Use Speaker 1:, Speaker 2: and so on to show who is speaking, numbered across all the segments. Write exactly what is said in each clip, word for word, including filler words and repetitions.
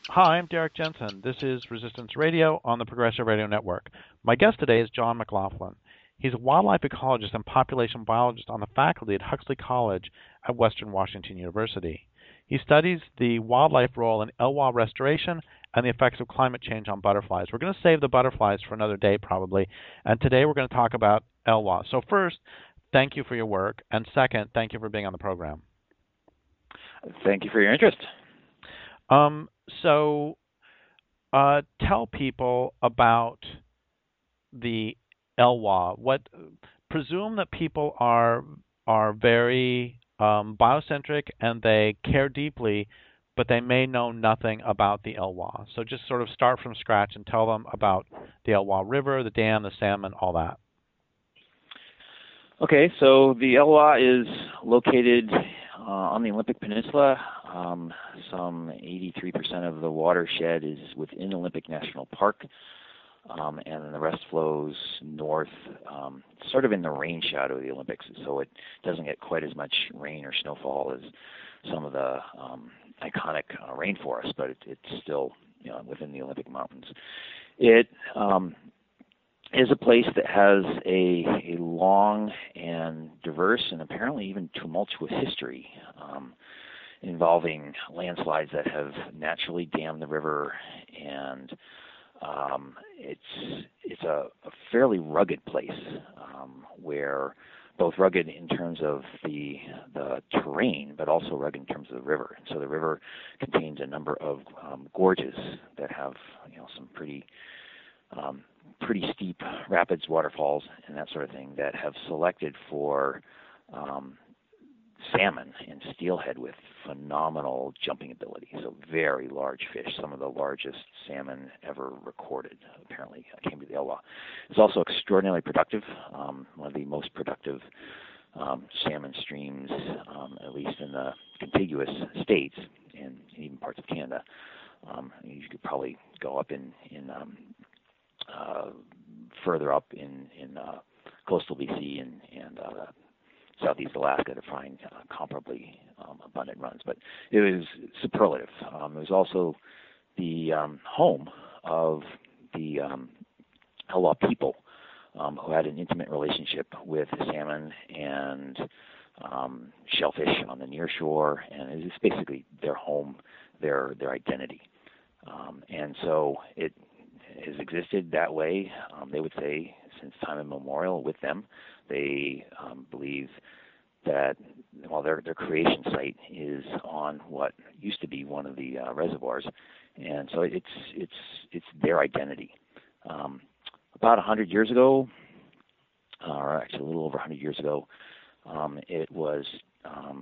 Speaker 1: Hi, I'm Derek Jensen. This is Resistance Radio on the Progressive Radio Network. My guest today is John McLaughlin. He's a wildlife ecologist and population biologist on the faculty at Huxley College at Western Washington University. He studies the wildlife role in Elwha restoration and the effects of climate change on butterflies. We're going to save the butterflies for another day probably, and today we're going to talk about Elwha. So first, thank you for your work, and second, thank you for being on the program.
Speaker 2: Thank you for your interest.
Speaker 1: Um, so uh, tell people about the Elwha. What presume that people are are very um, biocentric and they care deeply, but they may know nothing about the Elwha. So just sort of start from scratch and tell them about the Elwha River, the dam, the salmon, all that.
Speaker 2: Okay, so the Elwha is located uh, on the Olympic Peninsula. Um, some eighty-three percent of the watershed is within Olympic National Park, um, and then the rest flows north, um, sort of in the rain shadow of the Olympics, so it doesn't get quite as much rain or snowfall as some of the um, iconic uh, rainforests, but it, it's still, you know, within the Olympic Mountains. It um, is a place that has a, a long and diverse and apparently even tumultuous history um, involving landslides that have naturally dammed the river, and um, it's it's a, a fairly rugged place um, where both rugged in terms of the the terrain, but also rugged in terms of the river. And so the river contains a number of um, gorges that have, you know, some pretty um, pretty steep rapids, waterfalls, and that sort of thing that have selected for um, salmon and steelhead with phenomenal jumping ability. So very large fish, some of the largest salmon ever recorded, apparently came to the Elwha. It's also extraordinarily productive, um, one of the most productive um, salmon streams, um, at least in the contiguous states and even parts of Canada. Um, you could probably go up in, in um, uh, further up in, in uh, coastal B C and, and uh, Southeast Alaska to find uh, comparably um, abundant runs. But it was superlative. Um, it was also the um, home of the um, Elwha people um, who had an intimate relationship with salmon and um, shellfish on the near shore, and it was basically their home, their their identity. Um, and so it has existed that way, um, they would say, since time immemorial with them. They um, believe that, well, their their creation site is on what used to be one of the uh, reservoirs, and so it's it's it's their identity. Um, about one hundred years ago, or actually a little over one hundred years ago, um, it was, um,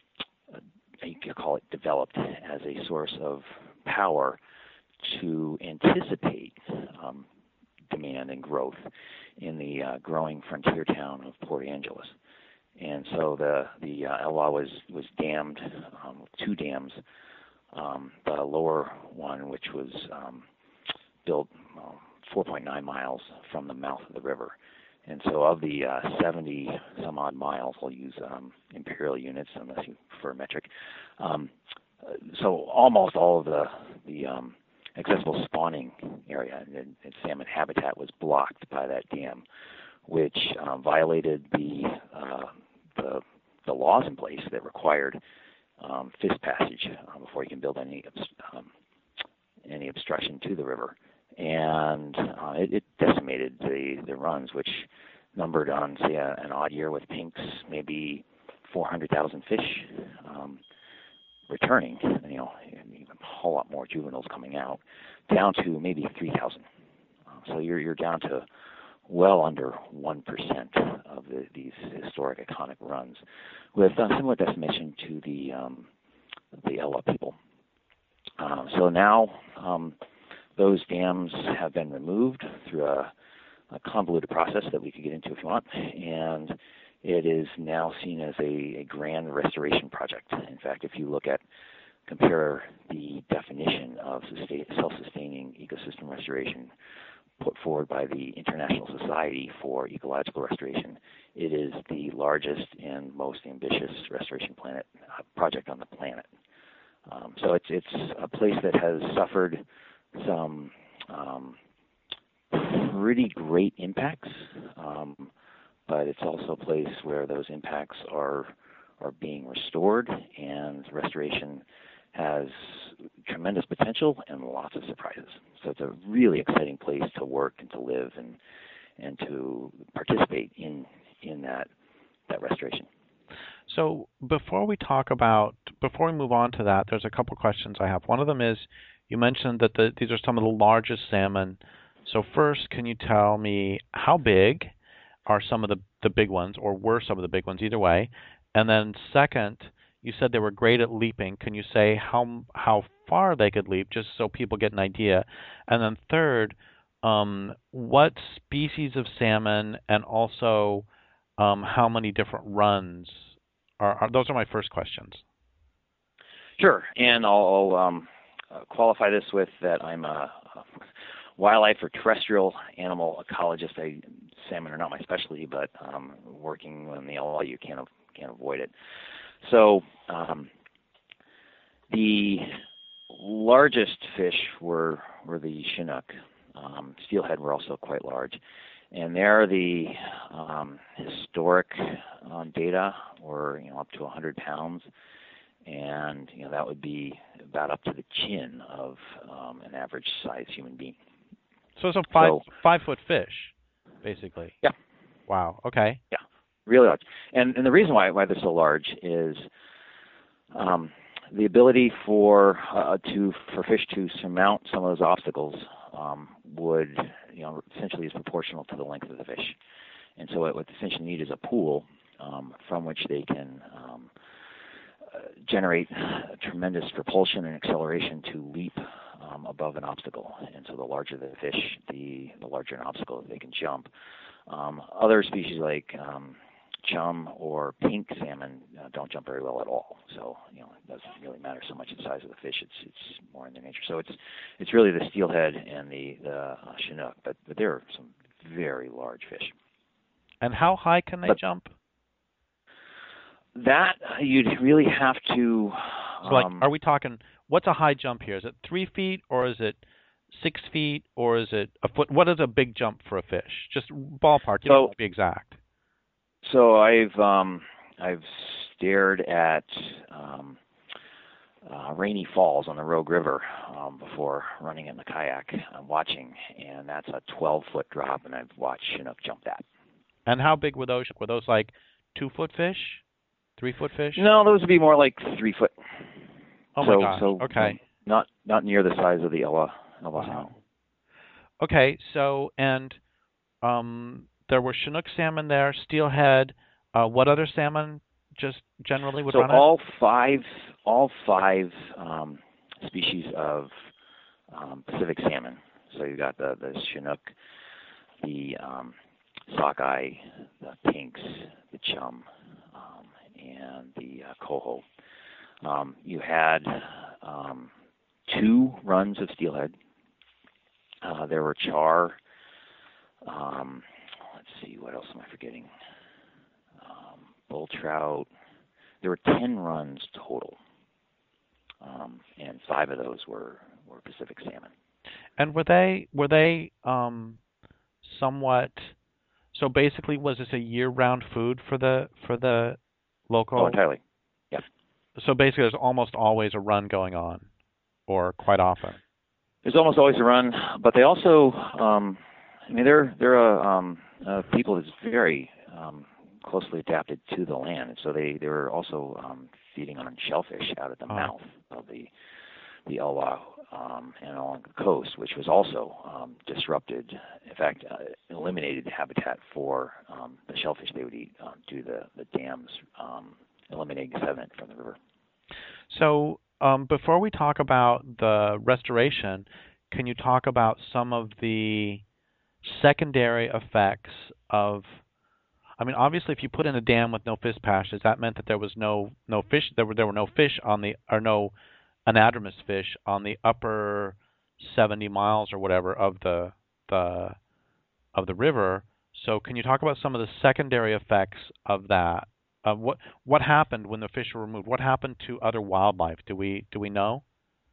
Speaker 2: you could call it, developed as a source of power to anticipate um, demand and growth in the uh, growing frontier town of Port Angeles. And so the the uh, Elwha was was dammed, um, two dams. Um, the lower one, which was um, built um, four point nine miles from the mouth of the river. And so of the uh, seventy some odd miles, I'll use um, imperial units unless you prefer metric. Um, so almost all of the the um, accessible spawning area and, and salmon habitat was blocked by that dam, which um, violated the, uh, the the laws in place that required um, fish passage uh, before you can build any um, any obstruction to the river, and uh, it, it decimated the the runs, which numbered on, say, a, an odd year with pinks, maybe four hundred thousand fish um, returning, you know, and even a whole lot more juveniles coming out, down to maybe three thousand. Uh, so you're you're down to well under one percent of the, these historic iconic runs, with a similar decimation to the um, the Elwha people. Um, so now um, those dams have been removed through a, a convoluted process that we could get into if you want, and it is now seen as a, a grand restoration project. In fact, if you look at, compare the definition of sustain, self-sustaining ecosystem restoration put forward by the International Society for Ecological Restoration, it is the largest and most ambitious restoration planet uh, project on the planet. Um, so it's it's a place that has suffered some um, pretty great impacts, um, but it's also a place where those impacts are are being restored, and restoration has tremendous potential and lots of surprises. So it's a really exciting place to work and to live and and to participate in in that that restoration.
Speaker 1: So before we talk about, before we move on to that, there's a couple questions I have. One of them is, you mentioned that the, these are some of the largest salmon. So first, can you tell me how big are some of the, the big ones, or were some of the big ones, either way? And then second, you said they were great at leaping. Can you say how how far they could leap, just so people get an idea? And then third, um, what species of salmon, and also um, how many different runs? Are, are, those are my first questions.
Speaker 2: Sure, and I'll, I'll um, uh, qualify this with that I'm a, a wildlife or terrestrial animal ecologist. I, salmon are not my specialty, but um, working on the L L, you can't can't avoid it. So um, the largest fish were were the Chinook. Um, steelhead were also quite large. And there, the um, historic um, data were, you know, up to one hundred pounds, and you know that would be about up to the chin of um, an average-sized human being.
Speaker 1: So it's a five
Speaker 2: so,
Speaker 1: five foot fish, basically.
Speaker 2: Yeah.
Speaker 1: Wow. Okay.
Speaker 2: Yeah, really large. And and the reason why why they're so large is um, the ability for uh, to for fish to surmount some of those obstacles um, would, you know, essentially is proportional to the length of the fish. And so what, what they essentially need is a pool um, from which they can um, uh, generate tremendous propulsion and acceleration to leap um, above an obstacle. And so the larger the fish, the, the larger an obstacle that they can jump. Um, other species like um, chum or pink salmon uh, don't jump very well at all. So, you know, it doesn't really matter so much the size of the fish. It's it's more in their nature. So it's it's really the steelhead and the, the uh, Chinook, but, but there are some very large fish.
Speaker 1: And how high can they
Speaker 2: but
Speaker 1: jump?
Speaker 2: That you'd really have to.
Speaker 1: So, like,
Speaker 2: um,
Speaker 1: are we talking? What's a high jump here? Is it three feet, or is it six feet, or is it a foot? What is a big jump for a fish? Just ballpark. You
Speaker 2: so,
Speaker 1: don't have to be exact.
Speaker 2: So I've um, I've stared at um, uh, Rainy Falls on the Rogue River um, before running in the kayak. I'm watching, and that's a twelve foot drop, and I've watched Chinook jump that.
Speaker 1: And how big were those? Were those like two foot fish, three foot fish?
Speaker 2: No, those would be more like three foot.
Speaker 1: Oh
Speaker 2: so,
Speaker 1: my gosh.
Speaker 2: So
Speaker 1: okay.
Speaker 2: Um, not not near the size of the Ella Ella
Speaker 1: wow.
Speaker 2: salmon.
Speaker 1: Okay. So and um. There were Chinook salmon there, steelhead. Uh, what other salmon just generally would
Speaker 2: so
Speaker 1: run it?
Speaker 2: So all five, all five um, species of um, Pacific salmon. So you got the, the Chinook, the um, sockeye, the pinks, the chum, um, and the uh, coho. Um, you had um, two runs of steelhead. Uh, there were char. Um, Let's see, what else am I forgetting? Um, bull trout. There were ten runs total, um, and five of those were, were Pacific salmon.
Speaker 1: And were they were they um, somewhat? So basically, was this a year-round food for the for the local?
Speaker 2: Oh, entirely. Yeah.
Speaker 1: So basically, there's almost always a run going on, or quite often.
Speaker 2: There's almost always a run, but they also, um, I mean, they're they're a um, uh, people that's very um, closely adapted to the land, and so they, they were also um, feeding on shellfish out at the oh. mouth of the the Elwha um, and along the coast, which was also um, disrupted. In fact, uh, eliminated the habitat for um, the shellfish they would eat um, due to the, the dams um, eliminating sediment from the river.
Speaker 1: So um, before we talk about the restoration, can you talk about some of the secondary effects of, I mean, obviously, if you put in a dam with no fish passes, that meant that there was no no fish. There were there were no fish on the or no anadromous fish on the upper seventy miles or whatever of the the of the river. So, can you talk about some of the secondary effects of that? Uh, what what happened when the fish were removed? What happened to other wildlife? Do we do we know?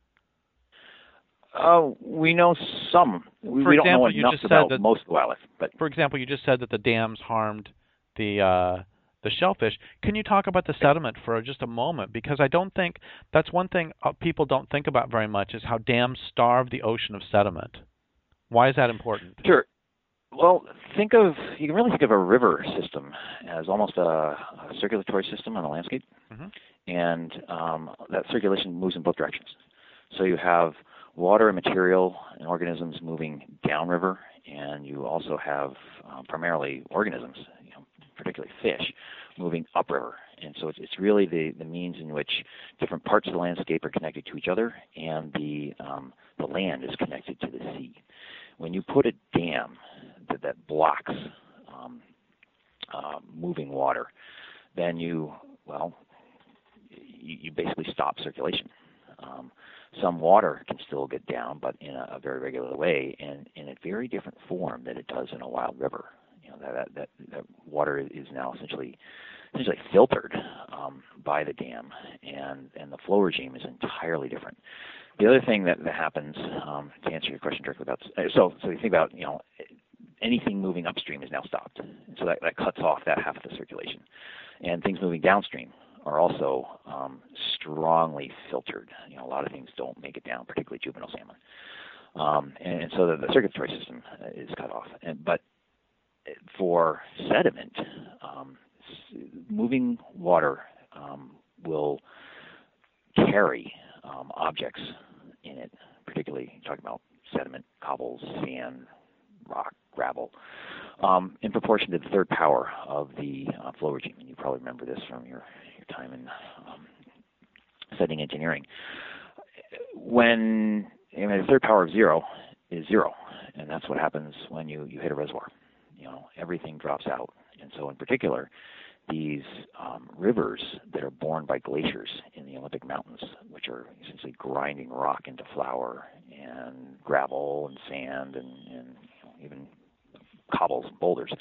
Speaker 2: Uh, we know some. We,
Speaker 1: For
Speaker 2: we don't know
Speaker 1: example, you
Speaker 2: enough
Speaker 1: just said
Speaker 2: about
Speaker 1: that.
Speaker 2: most of the wildlife. But
Speaker 1: For example, you just said that the dams harmed the uh, the shellfish. Can you talk about the sediment for just a moment? Because I don't think that's one thing uh, people don't think about very much is how dams starve the ocean of sediment. Why is that important?
Speaker 2: Sure. Well, think of you can really think of a river system as almost a, a circulatory system on a landscape,
Speaker 1: mm-hmm.
Speaker 2: and um, that circulation moves in both directions. So you have water and material and organisms moving downriver, and you also have um, primarily organisms, you know, particularly fish, moving upriver. And so it's, it's really the, the means in which different parts of the landscape are connected to each other, and the um, the land is connected to the sea. When you put a dam that, that blocks um, uh, moving water, then you, well, you, you basically stop circulation. Um, some water can still get down, but in a, a very regular way, and in a very different form than it does in a wild river. You know, that that, that water is now essentially essentially filtered um, by the dam, and and the flow regime is entirely different. The other thing that, that happens, um, to answer your question directly about, so so you think about, you know, anything moving upstream is now stopped, and so that, that cuts off that half of the circulation, and things moving downstream are also um, strongly filtered. You know, a lot of things don't make it down, particularly juvenile salmon, um, and, and so the, the circulatory system is cut off. And, but for sediment, um, moving water um, will carry um, objects in it, particularly talking about sediment, cobbles, sand, rock, gravel, um, in proportion to the third power of the uh, flow regime. And you probably remember this from your, your time in um, setting engineering. When you know, the third power of zero is zero, and that's what happens when you, you hit a reservoir. You know, everything drops out. And so in particular, these um, rivers that are born by glaciers in the Olympic Mountains, which are essentially grinding rock into flour and gravel and sand and, and you know, even cobbles and boulders,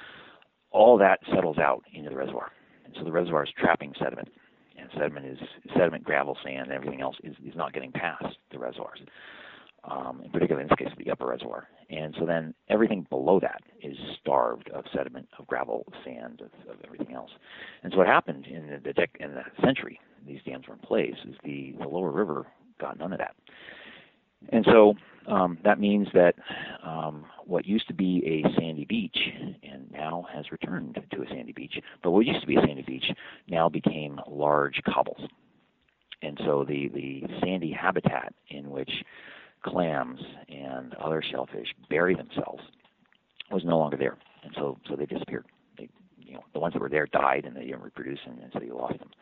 Speaker 2: all that settles out into the reservoir. And so the reservoir is trapping sediment. And sediment is sediment, gravel, sand, and everything else is, is not getting past the reservoirs. Um, in particular, in this case, the upper reservoir. And so then everything below that is starved of sediment, of gravel, of sand, of, of everything else. And so what happened in the, the, dec- in the century these dams were in place is the, the lower river got none of that. And so um, that means that um, what used to be a sandy beach and now has returned to a sandy beach, but what used to be a sandy beach now became large cobbles. And so the, the sandy habitat in which clams and other shellfish bury themselves was no longer there, and so so they disappeared. They, you know, the ones that were there died, and they didn't reproduce, and, and so you lost them.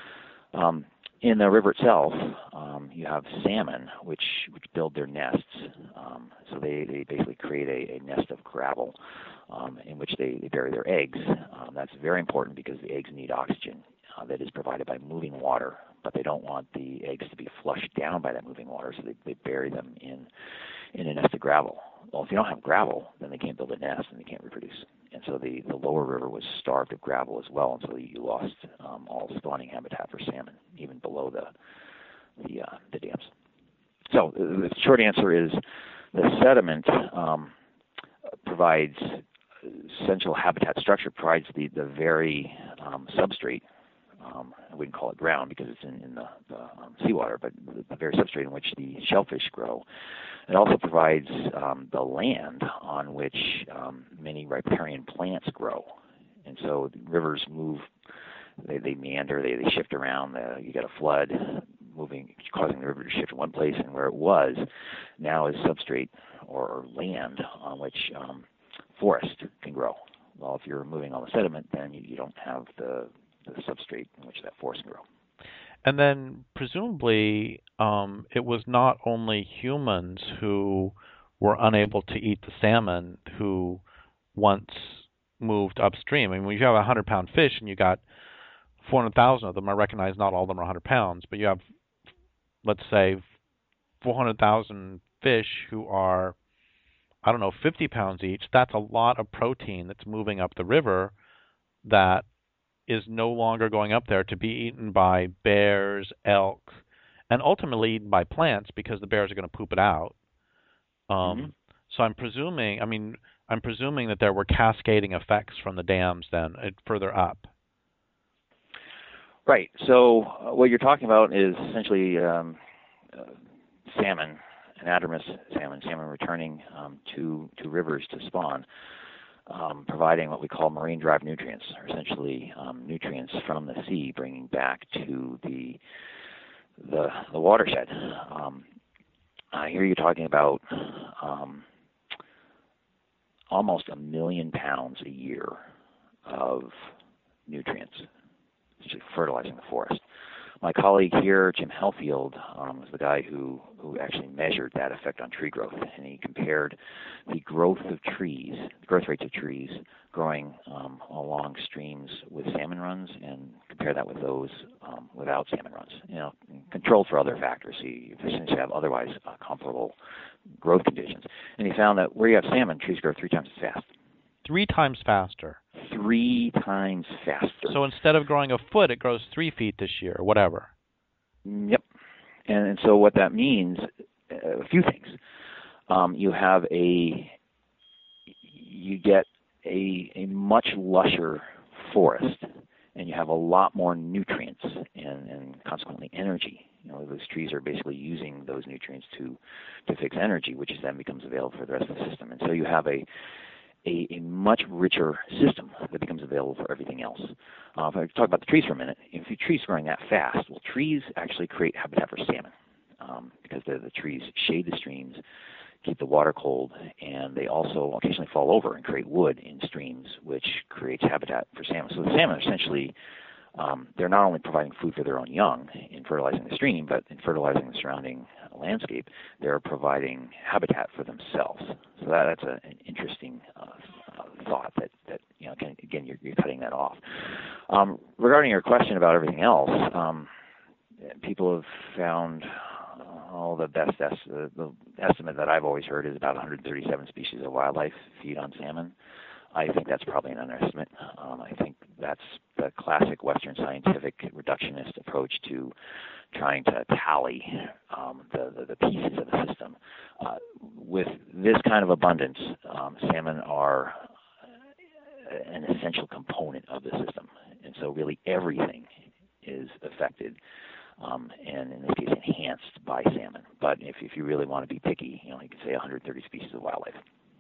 Speaker 2: Um, in the river itself, um, you have salmon, which which build their nests. Um, so they, they basically create a, a nest of gravel um, in which they, they bury their eggs. Um, that's very important because the eggs need oxygen uh, that is provided by moving water, but they don't want the eggs to be flushed down by that moving water, so they, they bury them in in a nest of gravel. Well, if you don't have gravel, then they can't build a nest and they can't reproduce. And so the, the lower river was starved of gravel as well, and so you lost um, all spawning habitat for salmon, even below the the, uh, the dams. So the short answer is the sediment um, provides essential habitat structure, provides the, the very um, substrate. Um, I wouldn't call it ground because it's in, in the, the um, seawater, but the, the very substrate in which the shellfish grow. It also provides um, the land on which um, many riparian plants grow. And so rivers move, they, they meander, they, they shift around. The, you get a flood moving, causing the river to shift in one place, and where it was now is substrate or land on which um, forest can grow. Well, if you're removing all the sediment, then you, you don't have the the substrate in which that forest can grow.
Speaker 1: And then presumably um, it was not only humans who were unable to eat the salmon who once moved upstream. I mean, when you have a one hundred pound fish and you got four hundred thousand of them, I recognize not all of them are one hundred pounds, but you have, let's say, four hundred thousand fish who are, I don't know, fifty pounds each. That's a lot of protein that's moving up the river that is no longer going up there to be eaten by bears, elk, and ultimately eaten by plants because the bears are going to poop it out. Um,
Speaker 2: Mm-hmm.
Speaker 1: So I'm presuming, I mean, I'm presuming that there were cascading effects from the dams then uh, further up.
Speaker 2: Right. So uh, what you're talking about is essentially um, uh, salmon, anadromous salmon, salmon returning um, to to rivers to spawn, um, providing what we call marine-derived nutrients, or essentially um, nutrients from the sea, bringing back to the the, the watershed. Um, I hear you talking about um, almost a million pounds a year of nutrients, fertilizing the forest. My colleague here, Jim Hellfield, um, is the guy who, who actually measured that effect on tree growth, and he compared the growth of trees, the growth rates of trees growing um, along streams with salmon runs, and compare that with those um, without salmon runs. You know, controlled for other factors. So you essentially have otherwise uh, comparable growth conditions. And he found that where you have salmon, trees grow three times as fast.
Speaker 1: Three times faster.
Speaker 2: Three times faster.
Speaker 1: So instead of growing a foot, it grows three feet this year, or whatever.
Speaker 2: Yep. And, and so what that means, uh, a few things. Um, you have a, you get a, a much lusher forest, and you have a lot more nutrients and, and consequently energy. You know, those trees are basically using those nutrients to, to fix energy, which then becomes available for the rest of the system. And so you have a A, a much richer system that becomes available for everything else. Uh, if I talk about the trees for a minute, if your trees growing that fast, well, trees actually create habitat for salmon um, because the, the trees shade the streams, keep the water cold, and they also occasionally fall over and create wood in streams, which creates habitat for salmon. So the salmon are essentially, um, they're not only providing food for their own young in fertilizing the stream, but in fertilizing the surrounding landscape, they're providing habitat for themselves. So that, that's a, an interesting uh, uh, thought that, that you know, can, again, you're, you're cutting that off. Um, regarding your question about everything else, um, people have found all the best est- the, the estimate that I've always heard is about one hundred thirty-seven species of wildlife feed on salmon. I think that's probably an underestimate. Um, I think that's the classic Western scientific reductionist approach to trying to tally um, the, the, the pieces of the system. Uh, with this kind of abundance, um, salmon are an essential component of the system. And so really everything is affected um, and in this case enhanced by salmon. But if, if you really want to be picky, you know, you could say one hundred thirty species of wildlife.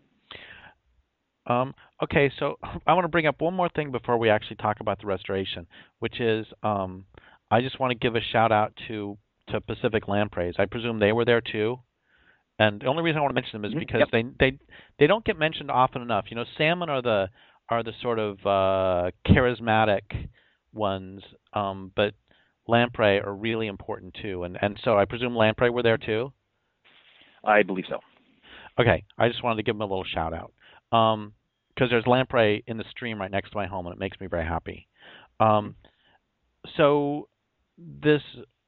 Speaker 1: Um, okay, so I want to bring up one more thing before we actually talk about the restoration, which is um, I just want to give a shout out to, to Pacific Lampreys. I presume they were there too. And the only reason I want to mention them is because
Speaker 2: yep.
Speaker 1: they they they don't get mentioned often enough. You know, salmon are the are the sort of uh, charismatic ones, um, but lamprey are really important too. And and so I presume lamprey were there too.
Speaker 2: I believe so.
Speaker 1: Okay, I just wanted to give them a little shout out. Um, because there's lamprey in the stream right next to my home, and it makes me very happy. Um, so this,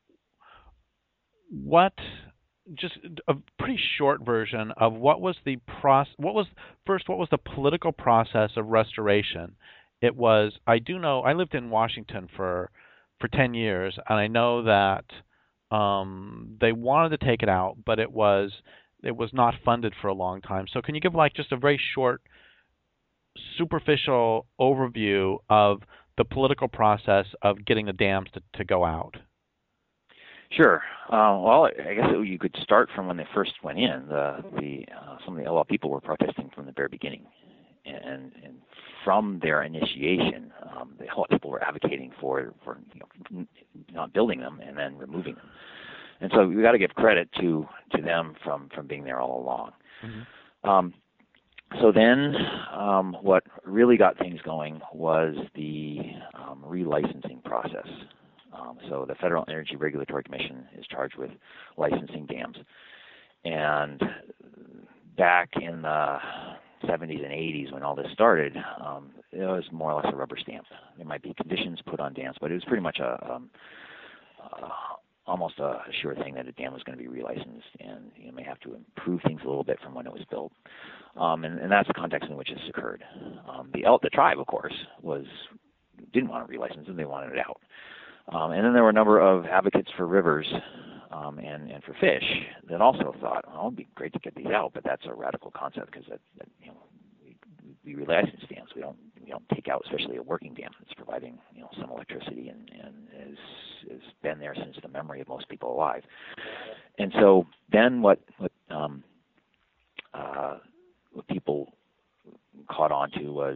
Speaker 1: what, just a pretty short version of what was the process, what was, first, what was the political process of restoration? It was, I do know, I lived in Washington for, for ten years, and I know that um, they wanted to take it out, but it was, it was not funded for a long time. So can you give like just a very short, superficial overview of the political process of getting the dams to, to go out?
Speaker 2: Sure. Uh, well, I guess it, you could start from when they first went in. The, the uh, some of the L L people were protesting from the very beginning, and, and from their initiation, um, the L L people were advocating for for you know, not building them and then removing them. And so we got to give credit to, to them from, from being there all along. Mm-hmm. Um, so then um, what really got things going was the um, relicensing process. Um, so the Federal Energy Regulatory Commission is charged with licensing dams. And back in the seventies and eighties when all this started, um, it was more or less a rubber stamp. There might be conditions put on dams, but it was pretty much a... Um, uh, almost a sure thing that a dam was going to be relicensed, and you may have to improve things a little bit from when it was built. Um, and, and that's the context in which this occurred. Um, the, the tribe, of course, was didn't want to relicense them; they wanted it out. Um, and then there were a number of advocates for rivers um, and and for fish that also thought, well, it'd be great to get these out, but that's a radical concept because that, that you know we, we relicense dams. We don't we don't take out, especially a working dam that's providing you know some electricity and and has has been there since the memory of most people alive. And so then what what um, uh, what people caught on to was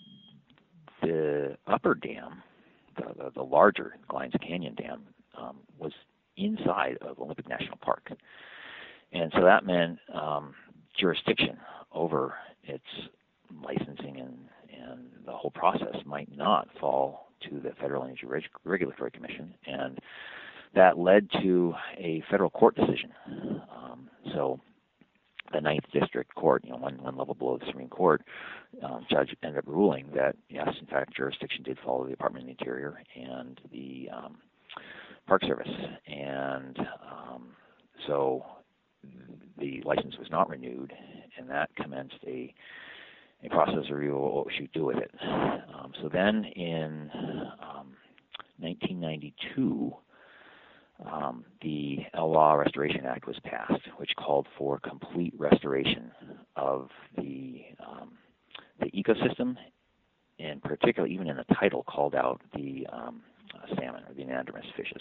Speaker 2: the upper dam, the, the, the larger Glines Canyon Dam, um, was inside of Olympic National Park. And so that meant um, jurisdiction over its licensing and, and the whole process might not fall to the Federal Energy Reg- Regulatory Commission. And that led to a federal court decision. Um, so the Ninth District Court, you know, one, one level below the Supreme Court, um, judge ended up ruling that, yes, in fact, jurisdiction did follow the Department of the Interior and the um, Park Service. And um, so the license was not renewed, and that commenced a, a process of review of what we should do with it. Um, so then in um, nineteen ninety-two, Um, the Elwha Restoration Act was passed, which called for complete restoration of the um, the ecosystem, and particularly even in the title called out the um, uh, salmon or the anadromous fishes.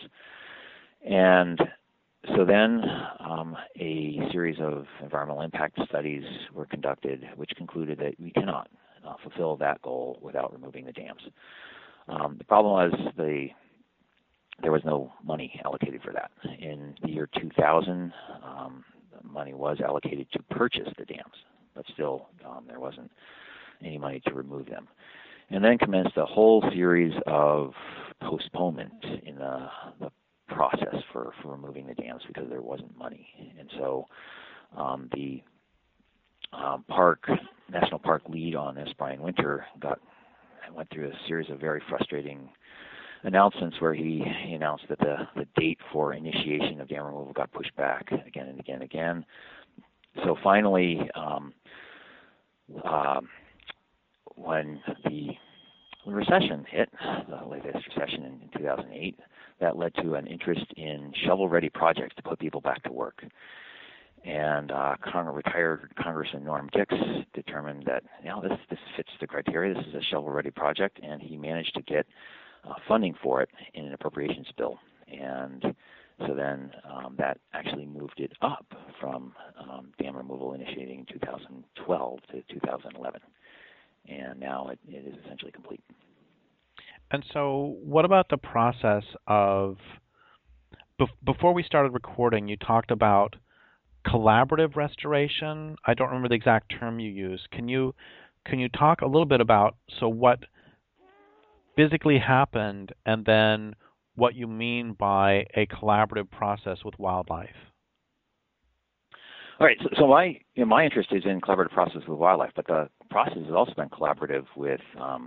Speaker 2: And so then um, a series of environmental impact studies were conducted, which concluded that we cannot uh, fulfill that goal without removing the dams. Um, the problem was the there was no money allocated for that. In the year two thousand, um, money was allocated to purchase the dams, but still um, there wasn't any money to remove them. And then commenced a whole series of postponement in the, the process for, for removing the dams because there wasn't money. And so um, the um, park, National Park lead on this, Brian Winter, got went through a series of very frustrating announcements where he, he announced that the, the date for initiation of dam removal got pushed back again and again and again. So finally, um, uh, when the when recession hit, the latest recession in, in two thousand eight, that led to an interest in shovel-ready projects to put people back to work. And uh, Cong- retired Congressman Norm Dix determined that, you know, this, this fits the criteria. This is a shovel-ready project, and he managed to get Uh, funding for it in an appropriations bill. And so then um, that actually moved it up from um, dam removal initiating in two thousand twelve to two thousand eleven. And now it, it is essentially complete.
Speaker 1: And so what about the process of, be- before we started recording, you talked about collaborative restoration. I don't remember the exact term you used. Can you, can you talk a little bit about, so what physically happened, and then what you mean by a collaborative process with wildlife?
Speaker 2: All right. So, so my you know, my interest is in collaborative process with wildlife, but the process has also been collaborative with um,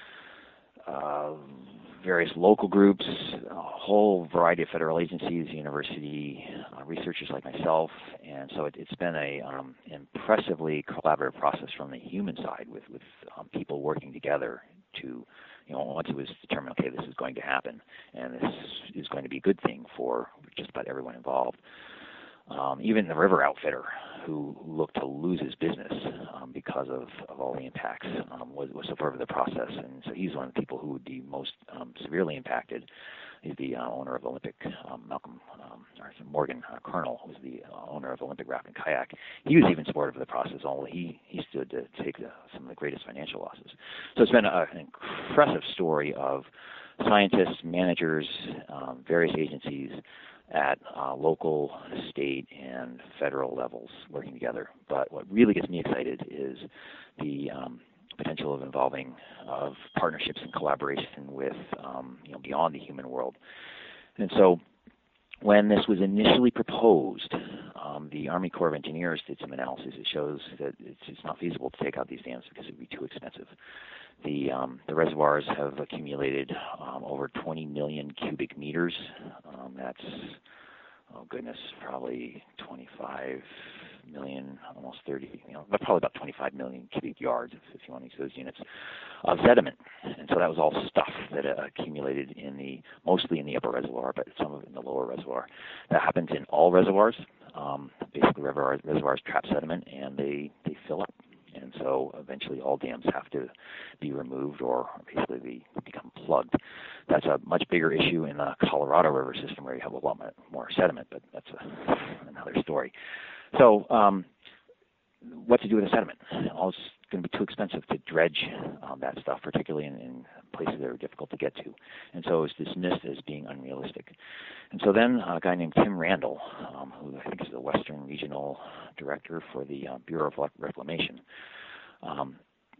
Speaker 2: uh, various local groups, a whole variety of federal agencies, university uh, researchers like myself, and so it, it's been a um, impressively collaborative process from the human side, with with um, people working together to, you know, once it was determined, okay, this is going to happen, and this is going to be a good thing for just about everyone involved. Um, even the river outfitter, who looked to lose his business um, because of, of all the impacts, um, was, was supportive of the process, and so he's one of the people who would be most um, severely impacted. He's the uh, owner of Olympic, um, Malcolm, um, or Morgan uh, Colonel, who's the uh, owner of Olympic Raft and Kayak. He was even supportive of the process, only he, he stood to take the, some of the greatest financial losses. So it's been a, an impressive story of scientists, managers, um, various agencies at uh, local, state, and federal levels working together. But what really gets me excited is the um, potential of involving of partnerships and collaboration with, um, you know, beyond the human world. And so when this was initially proposed, um, the Army Corps of Engineers did some analysis. It shows that it's, it's not feasible to take out these dams because it would be too expensive. The, um, the reservoirs have accumulated um, over twenty million cubic meters. Um, that's oh goodness, probably twenty-five million, almost thirty, you know, but probably about twenty-five million cubic yards, if, if you want to use those units, of sediment. And so that was all stuff that uh, accumulated in the, mostly in the upper reservoir, but some of it in the lower reservoir. That happens in all reservoirs. Um, basically, reservoirs, reservoirs trap sediment, and they, they fill up. And so eventually all dams have to be removed or basically be, become plugged. That's a much bigger issue in the Colorado River system where you have a lot more sediment, but that's a, another story. So um, what to do with the sediment? Well, it's going to be too expensive to dredge um, that stuff, particularly in, in places that are difficult to get to. And so it's dismissed as being unrealistic. And so then a guy named Tim Randall, um, who I think is the Western Regional Director for the uh, Bureau of Reclamation, um,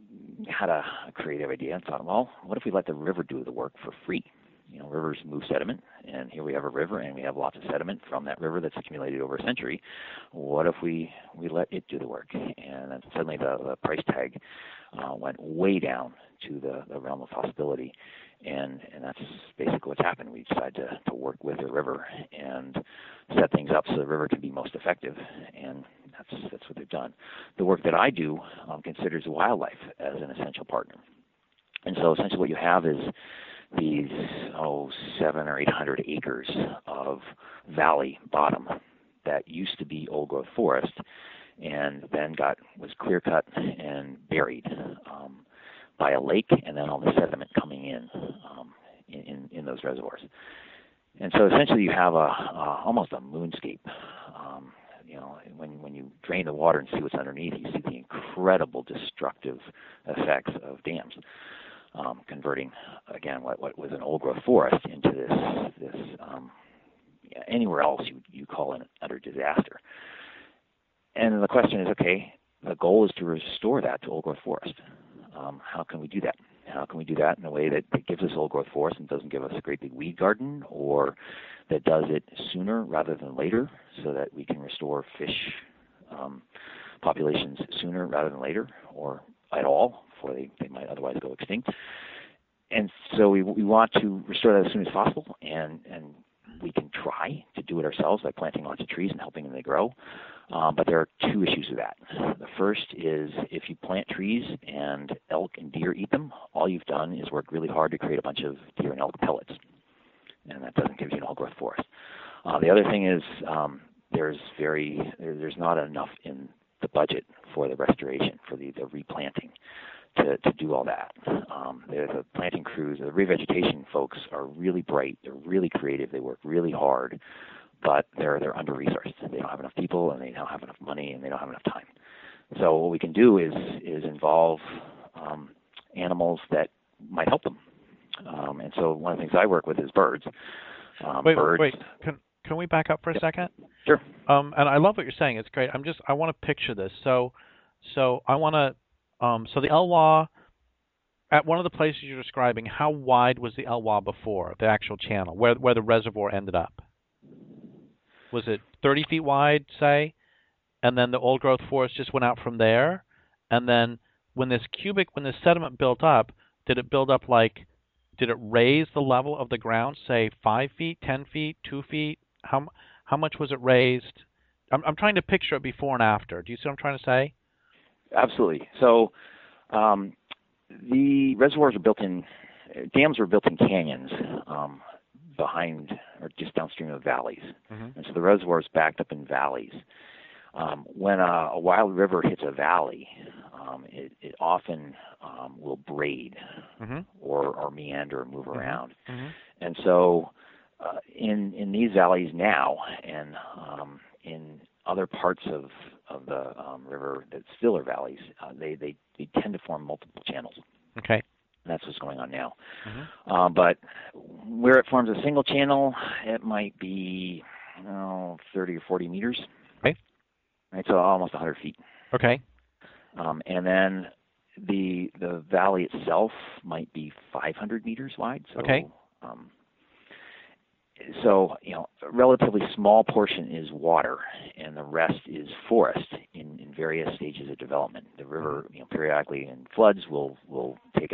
Speaker 2: had a, a creative idea and thought, well, what if we let the river do the work for free? You know, rivers move sediment, and here we have a river, and we have lots of sediment from that river that's accumulated over a century. What if we, we let it do the work? And then suddenly the, the price tag uh, went way down to the, the realm of possibility, and, and that's basically what's happened. We decided to, to work with the river and set things up so the river can be most effective, and that's, that's what they've done. The work that I do um, considers wildlife as an essential partner. And so essentially what you have is these, oh, seven or eight hundred acres of valley bottom that used to be old-growth forest and then got was clear-cut and buried um, by a lake, and then all the sediment coming in, um, in in those reservoirs. And so essentially you have a, a almost a moonscape. Um, you know, when when you drain the water and see what's underneath, you see the incredible destructive effects of dams. Um, converting, again, what, what was an old-growth forest into this, this um, yeah, anywhere else you, you call an utter disaster. And the question is, okay, the goal is to restore that to old-growth forest. Um, how can we do that? How can we do that in a way that, that gives us old-growth forest and doesn't give us a great big weed garden, or that does it sooner rather than later so that we can restore fish um, populations sooner rather than later, or at all, before they, they might otherwise go extinct. And so we, we want to restore that as soon as possible, and, and we can try to do it ourselves by planting lots of trees and helping them to grow. Um, but there are two issues with that. The first is if you plant trees and elk and deer eat them, all you've done is work really hard to create a bunch of deer and elk pellets, and that doesn't give you an old-growth forest. Uh, the other thing is um, there's very there, there's not enough in the budget for the restoration, for the, the replanting, to, to do all that. Um, the, the planting crews, the revegetation folks are really bright. They're really creative. They work really hard, but they're they're under-resourced. They don't have enough people, and they don't have enough money, and they don't have enough time. So what we can do is is involve um, animals that might help them. Um, and so one of the things I work with is birds. Um,
Speaker 1: wait,
Speaker 2: birds.
Speaker 1: wait. Can can we back up for a
Speaker 2: Yep.
Speaker 1: second?
Speaker 2: Sure.
Speaker 1: Um, and I love what you're saying. It's great. I'm just I want to picture this. So, so I want to. Um, so the Elwha, at one of the places you're describing, how wide was the Elwha before, the actual channel, where where the reservoir ended up? Was it thirty feet wide, say, and then the old-growth forest just went out from there? And then when this cubic, when this sediment built up, did it build up like, did it raise the level of the ground, say five feet, ten feet, two feet? How how much was it raised? I'm I'm trying to picture it before and after. Do you see what I'm trying to say?
Speaker 2: Absolutely. So um, the reservoirs were built in, dams were built in canyons um, behind or just downstream of valleys. Mm-hmm. And so the reservoirs backed up in valleys. Um, when a, a wild river hits a valley, um, it, it often um, will braid mm-hmm. or, or meander or move mm-hmm. around. Mm-hmm. And so uh, in, in these valleys now and um, in other parts of, of the um, river that still are valleys, uh, they, they, they tend to form multiple channels.
Speaker 1: Okay.
Speaker 2: And that's what's going on now.
Speaker 1: Mm-hmm.
Speaker 2: Uh, but where it forms a single channel, it might be oh, thirty or forty meters.
Speaker 1: Okay.
Speaker 2: Right, so almost one hundred feet.
Speaker 1: Okay.
Speaker 2: Um, and then the the valley itself might be five hundred meters wide. So,
Speaker 1: okay.
Speaker 2: Um, So, you know, a relatively small portion is water, and the rest is forest in, in various stages of development. The river, you know, periodically in floods will will take out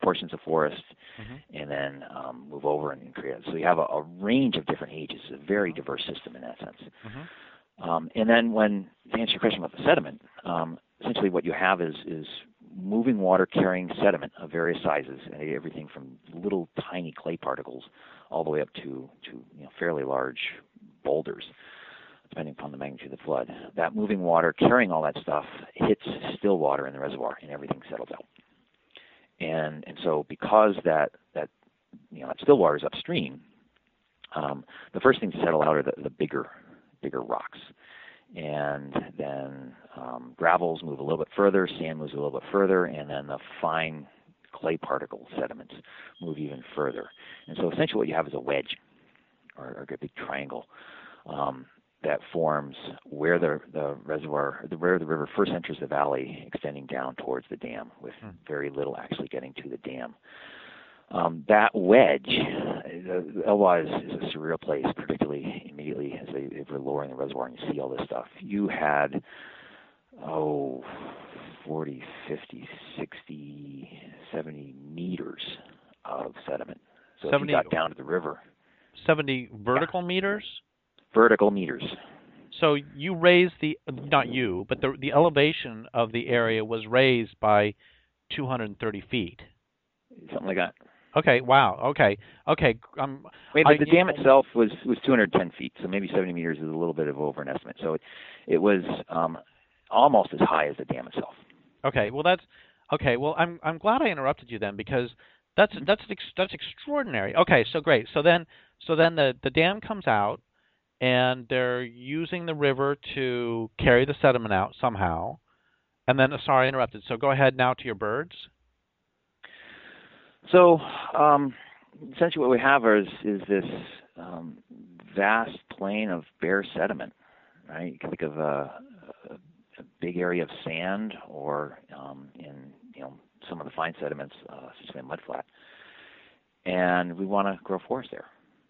Speaker 2: portions of forest,
Speaker 1: Mm-hmm.
Speaker 2: and then um, move over and create it. So you have a, a range of different ages. It's a very diverse system in that sense.
Speaker 1: Mm-hmm.
Speaker 2: Um, and then when, to answer your question about the sediment, um, essentially what you have is, is moving water carrying sediment of various sizes, everything from little tiny clay particles all the way up to, to you know, fairly large boulders, depending upon the magnitude of the flood. That moving water carrying all that stuff hits still water in the reservoir, and everything settles out. And and so because that that you know that still water is upstream, um, the first things to settle out are the, the bigger bigger rocks, and then um, gravels move a little bit further, sand moves a little bit further, and then the fine clay particle sediments move even further. And so essentially what you have is a wedge, or, or a big triangle, um, that forms where the, the reservoir, the, where the river first enters the valley, extending down towards the dam, with
Speaker 1: Hmm.
Speaker 2: very little actually getting to the dam. Um, that wedge, the, the Elwha is, is a surreal place, particularly immediately as they, they were lowering the reservoir and you see all this stuff. You had, oh, forty, fifty, sixty, seventy meters of sediment. So
Speaker 1: seventy,
Speaker 2: if you got down to the river.
Speaker 1: seventy vertical
Speaker 2: Yeah.
Speaker 1: meters?
Speaker 2: Vertical meters.
Speaker 1: So you raised the, not you, but the the elevation of the area was raised by two hundred thirty feet.
Speaker 2: Something like that.
Speaker 1: Okay, wow. Okay, okay. Um,
Speaker 2: Wait, but
Speaker 1: I,
Speaker 2: the dam itself was, was two hundred ten feet, so maybe seventy meters is a little bit of over an estimate. So it, it was um, almost as high as the dam itself.
Speaker 1: Okay, well that's okay. Well, I'm I'm glad I interrupted you then, because that's that's that's extraordinary. Okay, so great. So then so then the the dam comes out, and they're using the river to carry the sediment out somehow. And then, sorry, I interrupted. So go ahead now to your birds.
Speaker 2: So um, essentially what we have is, is this um, vast plain of bare sediment, right? You can think of a, a, a big area of sand, or um, in you know some of the fine sediments, uh, essentially a mudflat. And we want to grow forest there.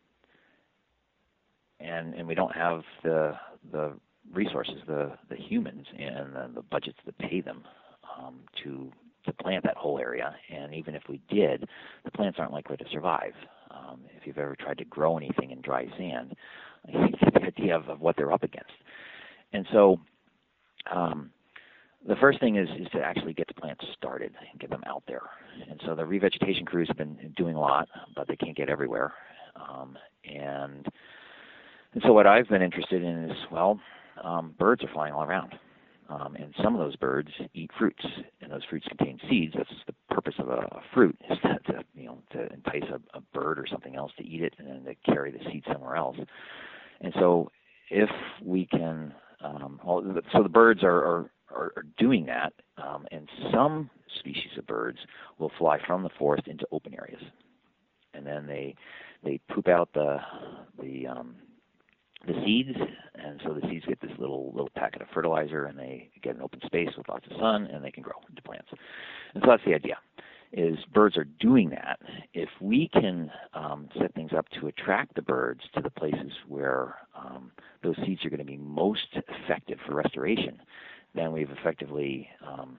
Speaker 2: And and we don't have the the resources, the the humans, and the, the budgets to pay them um, to to plant that whole area. And even if we did, the plants aren't likely to survive. Um, if you've ever tried to grow anything in dry sand, you get the idea of, of what they're up against. And so um, the first thing is, is to actually get the plants started and get them out there. And so the revegetation crews have been doing a lot, but they can't get everywhere. Um, and And so what I've been interested in is, well, um, birds are flying all around. Um, and some of those birds eat fruits, and those fruits contain seeds. That's the purpose of a, a fruit, is to, to, you know, to entice a, a bird or something else to eat it and then to carry the seed somewhere else. And so if we can, um, well, so the birds are, are, are doing that, um, and some species of birds will fly from the forest into open areas. And then they they poop out the the um, the seeds, and so the seeds get this little little packet of fertilizer, and they get an open space with lots of sun, and they can grow into plants. And so that's the idea, is birds are doing that. If we can um, set things up to attract the birds to the places where um, those seeds are going to be most effective for restoration, then we've effectively um,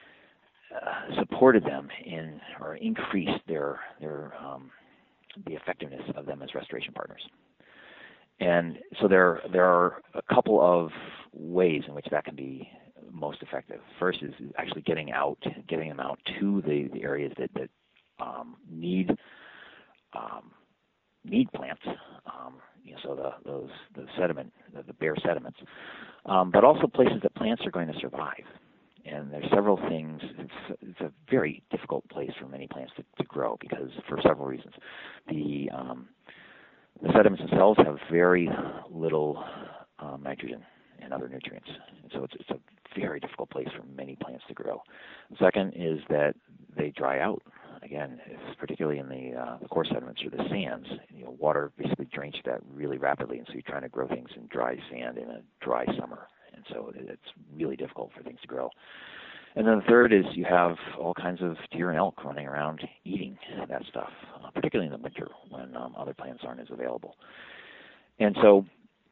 Speaker 2: uh, supported them in, or increased their their um, the effectiveness of them as restoration partners. And so there there are a couple of ways in which that can be most effective. First is actually getting out, getting them out to the, the areas that, that um, need um, need plants. Um, you know, so the those the sediment, the, the bare sediments, um, but also places that plants are going to survive. And there's several things. It's, it's a very difficult place for many plants to, to grow, because for several reasons. The um, The sediments themselves have very little um, nitrogen and other nutrients, and so it's, it's a very difficult place for many plants to grow. Second is that they dry out. Again, it's particularly in the, uh, the coarse sediments or the sands. You know, water basically drains that really rapidly, and so you're trying to grow things in dry sand in a dry summer, and so it's really difficult for things to grow. And then the third is you have all kinds of deer and elk running around eating that stuff, uh, particularly in the winter when um, other plants aren't as available. And so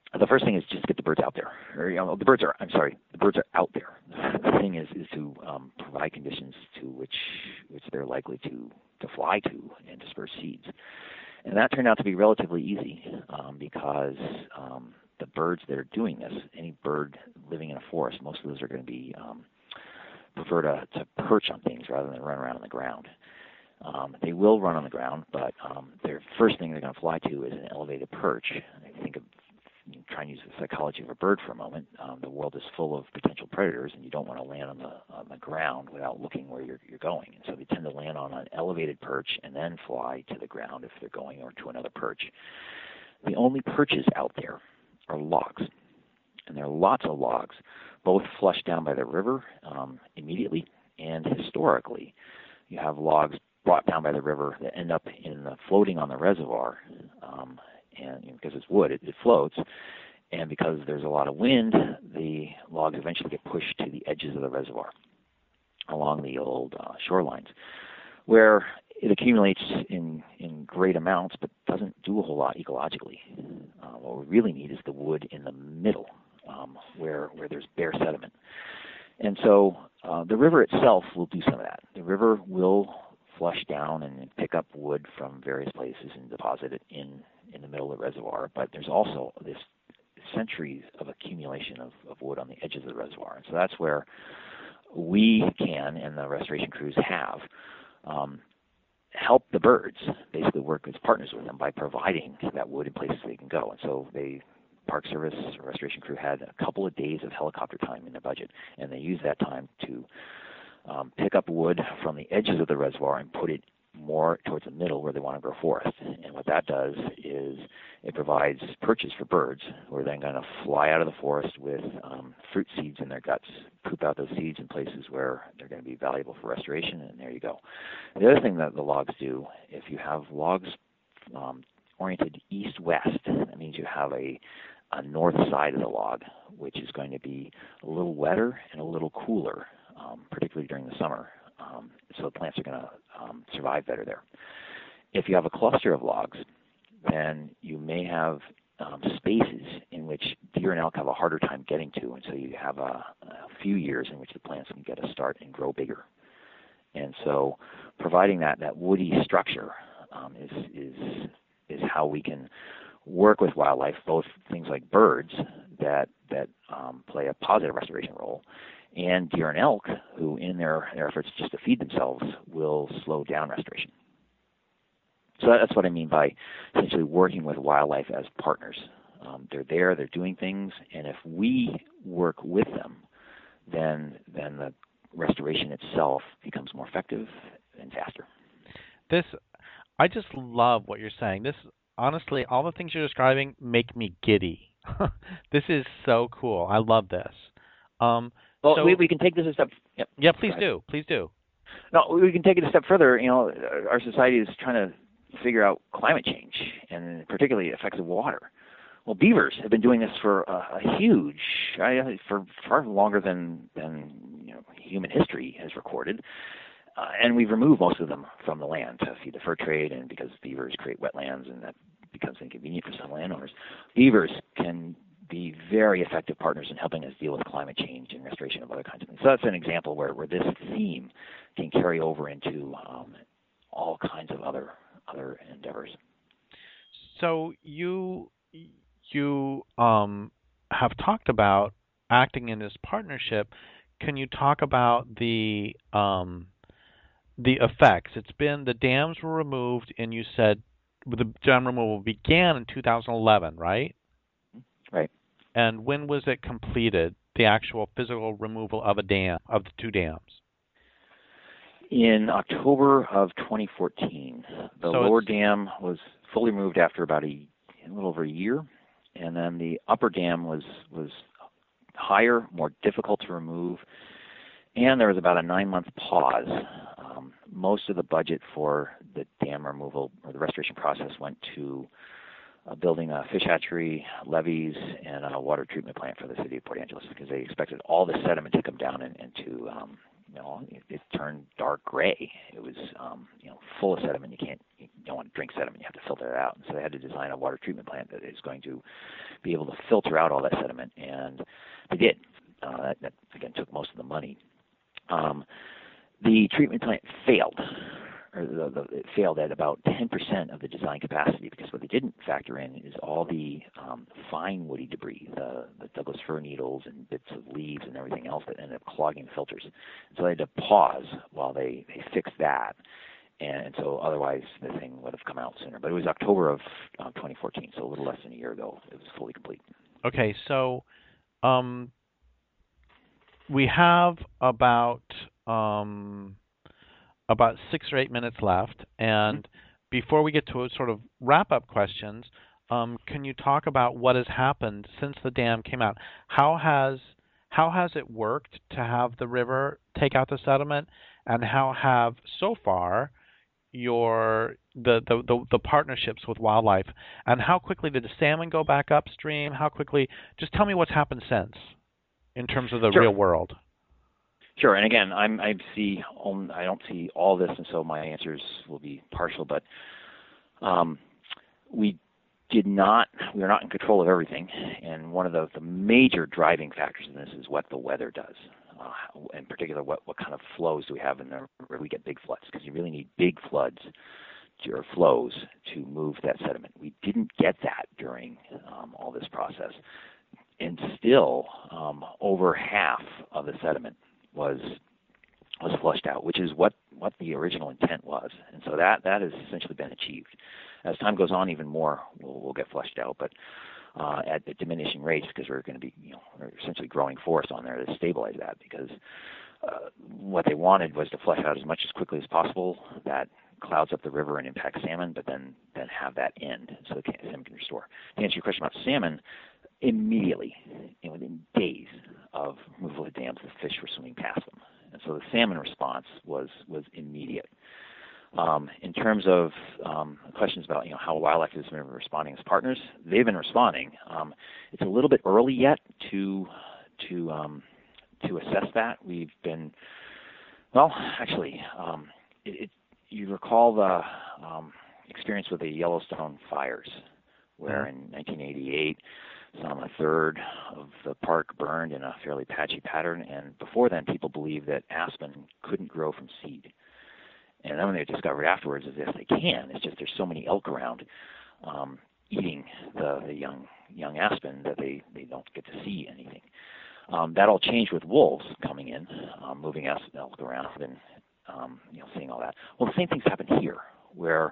Speaker 2: the first thing is just get the birds out there. Or, you know, the birds are, I'm sorry, the birds are out there. The thing is, is to um, provide conditions to which which they're likely to, to fly to and disperse seeds. And that turned out to be relatively easy um, because um, the birds that are doing this, any bird living in a forest, most of those are going to be um, prefer to, to perch on things rather than run around on the ground. Um, they will run on the ground, but um, their first thing they're going to fly to is an elevated perch. I think of you try and use the psychology of a bird for a moment. Um, the world is full of potential predators, and you don't want to land on the on the ground without looking where you're you're going. And so they tend to land on an elevated perch and then fly to the ground if they're going or to another perch. The only perches out there are logs, and there are lots of logs, both flushed down by the river um, immediately and historically. You have logs brought down by the river that end up in the, floating on the reservoir. Um, And you know, because it's wood, it, it floats, and because there's a lot of wind, the logs eventually get pushed to the edges of the reservoir along the old uh, shorelines, where it accumulates in, in great amounts but doesn't do a whole lot ecologically. Uh, what we really need is the wood in the middle, um, where where there's bare sediment. And so uh, the river itself will do some of that. The river will flush down and pick up wood from various places and deposit it in in the middle of the reservoir, but there's also this centuries of accumulation of, of wood on the edges of the reservoir. And so that's where we can, and the restoration crews have, um, help the birds, basically work as partners with them by providing that wood in places they can go. And so they, Park Service restoration crew had a couple of days of helicopter time in their budget, and they used that time to um, pick up wood from the edges of the reservoir and put it more towards the middle where they want to grow forest. And what that does is it provides perches for birds who are then going to fly out of the forest with um, fruit seeds in their guts, poop out those seeds in places where they're going to be valuable for restoration, and there you go. The other thing that the logs do, if you have logs um, oriented east-west, that means you have a, a north side of the log, which is going to be a little wetter and a little cooler, um, particularly during the summer. Um, so plants are going to um, survive better there. If you have a cluster of logs, then you may have um, spaces in which deer and elk have a harder time getting to, and so you have a, a few years in which the plants can get a start and grow bigger. And so providing that, that woody structure um, is, is, is how we can work with wildlife, both things like birds that, that um, play a positive restoration role, and deer and elk, who in their, their efforts just to feed themselves will slow down restoration. So that's what I mean by essentially working with wildlife as partners. Um, they're there, they're doing things, and if we work with them, then then the restoration itself becomes more effective and faster.
Speaker 1: This, I just love what you're saying. This, honestly, all the things you're describing make me giddy. This is so cool. I love this. Um,
Speaker 2: Well,
Speaker 1: so,
Speaker 2: we, we can take this a step. Yep.
Speaker 1: Yeah, please do. Please do.
Speaker 2: No, we can take it a step further. You know, our society is trying to figure out climate change and particularly effects of water. Well, beavers have been doing this for a, a huge, for far longer than than you know human history has recorded, uh, and we've removed most of them from the land to feed the fur trade, and because beavers create wetlands, and that becomes inconvenient for some landowners. Beavers can be very effective partners in helping us deal with climate change and restoration of other kinds of things. So that's an example where, where this theme can carry over into um, all kinds of other other endeavors.
Speaker 1: So you you um, have talked about acting in this partnership. Can you talk about the um, the effects? It's been the dams were removed, and you said the dam removal began in two thousand eleven, right?
Speaker 2: Right.
Speaker 1: And when was it completed, the actual physical removal of a dam, of the two dams?
Speaker 2: In October of twenty fourteen. The
Speaker 1: so
Speaker 2: lower dam was fully removed after about a, a little over a year, and then the upper dam was, was higher, more difficult to remove, and there was about a nine-month pause. Um, most of the budget for the dam removal or the restoration process went to Uh, building a fish hatchery, levees, and a water treatment plant for the city of Port Angeles because they expected all the sediment to come down and, and to um, you know, it, it turned dark gray. It was, um, you know, full of sediment. You can't, you don't want to drink sediment. You have to filter it out. And so they had to design a water treatment plant that is going to be able to filter out all that sediment, and they did. Uh, that, that again took most of the money. Um, the treatment plant failed. Or the, the, it failed at about ten percent of the design capacity, because what they didn't factor in is all the um, fine woody debris, the, the Douglas fir needles and bits of leaves and everything else that ended up clogging the filters. So they had to pause while they, they fixed that. And, and so otherwise the thing would have come out sooner. But it was October of uh, twenty fourteen, so a little less than a year ago. It was fully complete.
Speaker 1: Okay, so um, we have about... Um, about six or eight minutes left, and mm-hmm. before we get to a sort of wrap-up questions, um, can you talk about what has happened since the dam came out? How has how has it worked to have the river take out the sediment, and how have so far your the the, the, the partnerships with wildlife, and how quickly did the salmon go back upstream? How quickly? Just tell me what's happened since, in terms of the
Speaker 2: sure.
Speaker 1: real world.
Speaker 2: Sure, and again, I'm, I see um, I don't see all this, and so my answers will be partial. But um, we did not, we are not in control of everything, and one of the, the major driving factors in this is what the weather does. Uh, in particular, what, what kind of flows do we have in there where we get big floods? Because you really need big floods to, or flows to move that sediment. We didn't get that during um, all this process, and still um, over half of the sediment was was flushed out, which is what, what the original intent was. And so that, that has essentially been achieved. As time goes on, even more will, will get flushed out, but uh, at, at diminishing rates, because we're going to be, you know, we're essentially growing forest on there to stabilize that, because uh, what they wanted was to flush out as much as quickly as possible. That clouds up the river and impacts salmon, but then, then have that end so the salmon can restore. To answer your question about salmon, immediately, and within days of removal of dams, the fish were swimming past them. And so the salmon response was, was immediate. Um, in terms of um, questions about, you know, how wildlife has been responding as partners, they've been responding. Um, it's a little bit early yet to to um, to assess that. We've been, well, actually, um, it, it, you recall the um, experience with the Yellowstone fires, where in nineteen eighty-eight, some a third of the park burned in a fairly patchy pattern, and before then, people believed that aspen couldn't grow from seed. And then when they discovered afterwards is yes, they can. It's just there's so many elk around um, eating the, the young young aspen that they, they don't get to see anything. Um, that all changed with wolves coming in, um, moving aspen elk around, and um, you know, seeing all that. Well, the same things happen here, where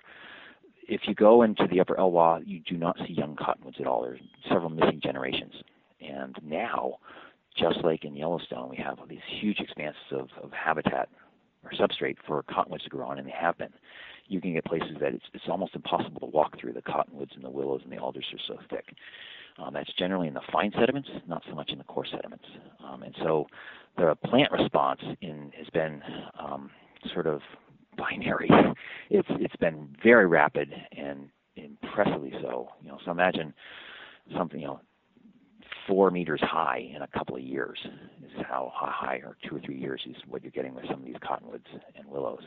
Speaker 2: if you go into the upper Elwha, you do not see young cottonwoods at all. There's several missing generations. And now, just like in Yellowstone, we have these huge expanses of, of habitat or substrate for cottonwoods to grow on, and they have been. You can get places that it's, it's almost impossible to walk through. The cottonwoods and the willows and the alders are so thick. Um, that's generally in the fine sediments, not so much in the coarse sediments. Um, and so the plant response in, has been um, sort of binary. It's it's been very rapid and impressively so. You know, so imagine something, you know, four meters high in a couple of years is how high, or two or three years is what you're getting with some of these cottonwoods and willows.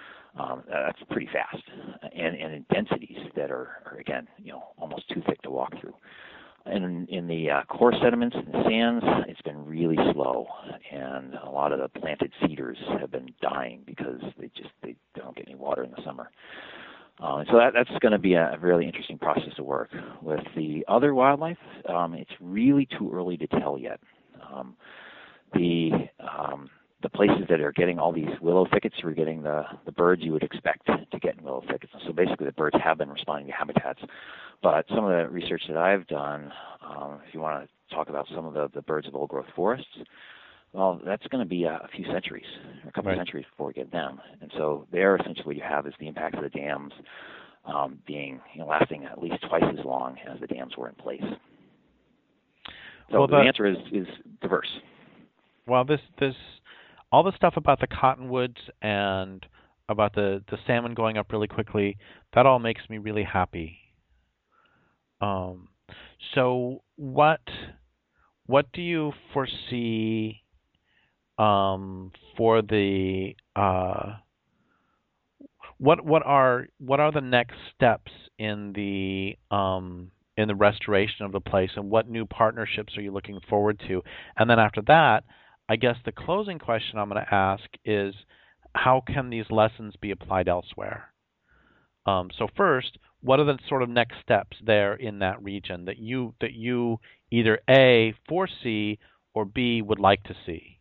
Speaker 2: Um, that's pretty fast, and and in densities that are, are again, you know, almost too thick to walk through. And in, in the uh, coarse sediments and the sands, it's been really slow, and a lot of the planted cedars have been dying because they just they don't get any water in the summer. Uh, so that, that's going to be a really interesting process to work with. The other wildlife, um, it's really too early to tell yet. Um, the um, the places that are getting all these willow thickets, we're getting the, the birds you would expect to get in willow thickets. So basically the birds have been responding to habitats. But some of the research that I've done, um, if you want to talk about some of the, the birds of old-growth forests, well, that's going to be a, a few centuries, or a couple
Speaker 1: right.
Speaker 2: of centuries before we get them. And so there, essentially, what you have is the impact of the dams um, being, you know, lasting at least twice as long as the dams were in place. So
Speaker 1: well,
Speaker 2: the,
Speaker 1: the
Speaker 2: answer is, is diverse.
Speaker 1: Well, this this all the stuff about the cottonwoods and about the, the salmon going up really quickly, that all makes me really happy. Um, so what what do you foresee um, for the uh, what what are what are the next steps in the um, in the restoration of the place, and what new partnerships are you looking forward to? And then after that, I guess the closing question I'm going to ask is, how can these lessons be applied elsewhere? Um, so first, what are the sort of next steps there in that region that you that you either A, foresee, or B, would like to see?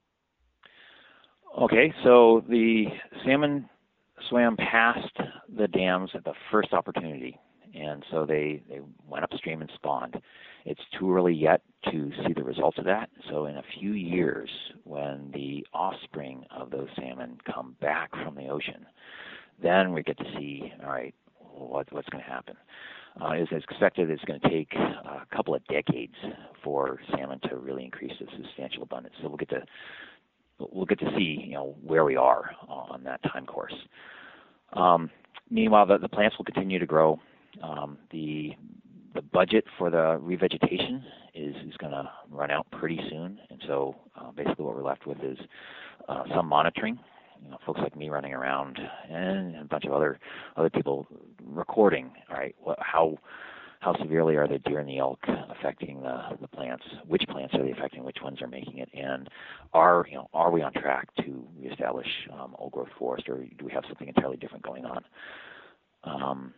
Speaker 2: Okay, so the salmon swam past the dams at the first opportunity, and so they, they went upstream and spawned. It's too early yet to see the results of that, so in a few years, when the offspring of those salmon come back from the ocean, then we get to see, all right, what, what's going to happen. Uh, as expected, it's going to take a couple of decades for salmon to really increase a substantial abundance. So we'll get to we'll get to see, you know, where we are on that time course. Um, meanwhile, the, the plants will continue to grow. Um, the the budget for the revegetation is, is going to run out pretty soon, and so uh, basically what we're left with is uh, some monitoring. You know, folks like me running around, and a bunch of other other people recording. All right, what, how how severely are the deer and the elk affecting the, the plants? Which plants are they affecting? Which ones are making it? And are you know are we on track to reestablish um, old growth forest, or do we have something entirely different going on? Um,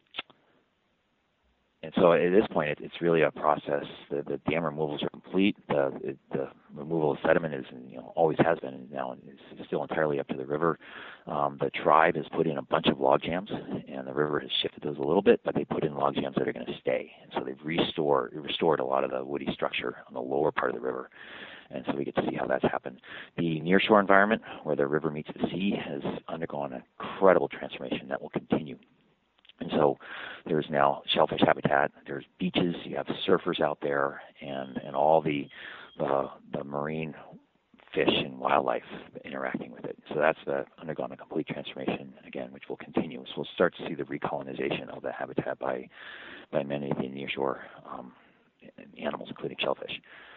Speaker 2: And so at this point, it, it's really a process. The, the dam removals are complete. The, it, the removal of sediment is, you know, always has been, and now it's still entirely up to the river. Um, the tribe has put in a bunch of log jams, and the river has shifted those a little bit, but they put in log jams that are going to stay. And so they've restored, restored a lot of the woody structure on the lower part of the river. And so we get to see how that's happened. The nearshore environment, where the river meets the sea, has undergone an incredible transformation that will continue. And so there's now shellfish habitat, there's beaches, you have surfers out there, and, and all the, the the marine fish and wildlife interacting with it. So that's the, undergone a complete transformation, again, which will continue. So we'll start to see the recolonization of the habitat by by many of the nearshore um, animals, including shellfish.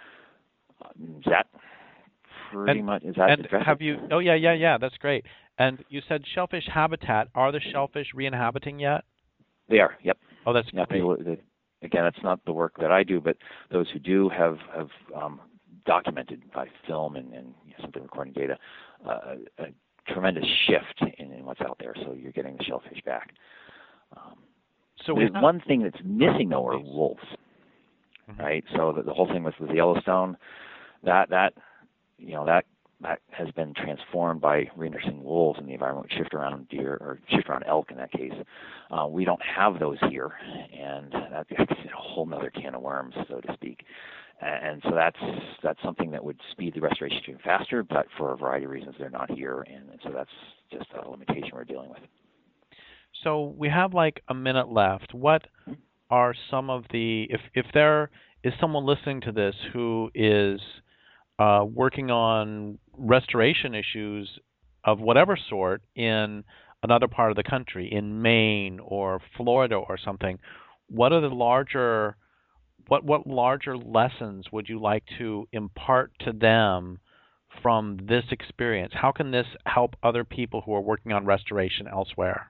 Speaker 2: Uh, is that pretty
Speaker 1: and,
Speaker 2: much, is that
Speaker 1: and have you, oh yeah, yeah, yeah, that's great. And you said shellfish habitat. Are the shellfish re-inhabiting yet?
Speaker 2: They are, yep.
Speaker 1: Oh, that's
Speaker 2: yeah,
Speaker 1: great.
Speaker 2: People, they, again, it's not the work that I do, but those who do have, have um, documented by film and, and you know, something recording data uh, a, a tremendous shift in, in what's out there. So you're getting the shellfish back. Um,
Speaker 1: so
Speaker 2: there's
Speaker 1: not,
Speaker 2: one thing that's missing, though, are wolves, mm-hmm. right? So the, the whole thing with, with Yellowstone, that that you know that. that has been transformed by reintroducing wolves in the environment, which shift around deer, or shift around elk in that case. Uh, we don't have those here, and that's a whole other can of worms, so to speak. And so that's that's something that would speed the restoration even faster, but for a variety of reasons they're not here, and, and so that's just a limitation we're dealing with.
Speaker 1: So we have like a minute left. What are some of the, if, if there is someone listening to this who is Uh, working on restoration issues of whatever sort in another part of the country, in Maine or Florida or something, what are the larger, what what larger lessons would you like to impart to them from this experience? How can this help other people who are working on restoration elsewhere?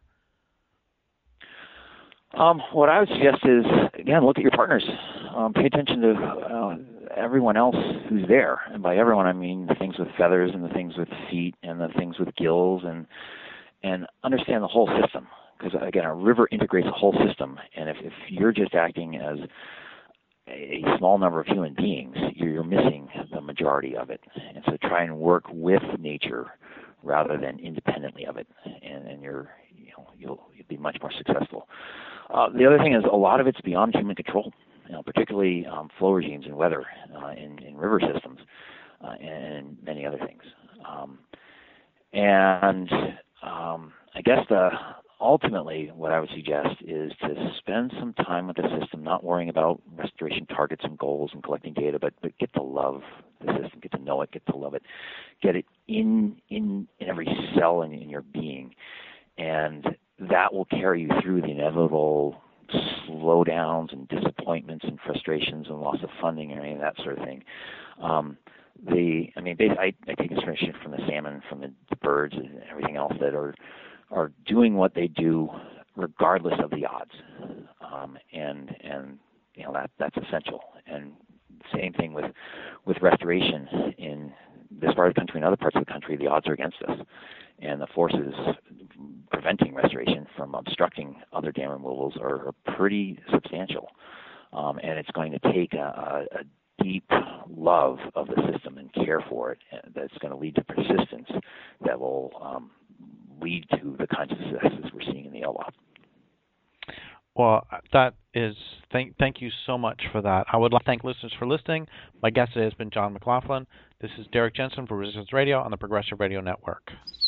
Speaker 2: Um, what I would suggest is, again, look at your partners. Um, pay attention to uh, everyone else who's there. And by everyone, I mean the things with feathers and the things with feet and the things with gills, and and understand the whole system. Because, again, a river integrates a whole system. And if, if you're just acting as a small number of human beings, you're, you're missing the majority of it. And so try and work with nature rather than independently of it. And, and you're, you know, you'll, you'll be much more successful. Uh, the other thing is a lot of it's beyond human control, you know, particularly um, flow regimes and weather uh, in, in river systems uh, and many other things. Um, and um, I guess the, ultimately what I would suggest is to spend some time with the system, not worrying about restoration targets and goals and collecting data, but, but get to love the system, get to know it, get to love it, get it in in, in every cell in, in your being. And that will carry you through the inevitable slowdowns and disappointments and frustrations and loss of funding and any of that sort of thing. Um, the, I mean, basically, I, I take inspiration from the salmon, from the, the birds, and everything else that are are doing what they do regardless of the odds, um, and and you know that that's essential. And same thing with with restoration in this part of the country and other parts of the country. The odds are against us, and the forces preventing restoration from obstructing other dam removals are, are pretty substantial. Um, and it's going to take a, a, a deep love of the system and care for it that's going to lead to persistence that will um, lead to the kinds of successes we're seeing in the L W A P.
Speaker 1: Well, that is, thank, thank you so much for that. I would like to thank listeners for listening. My guest today has been John McLaughlin. This is Derek Jensen for Resistance Radio on the Progressive Radio Network.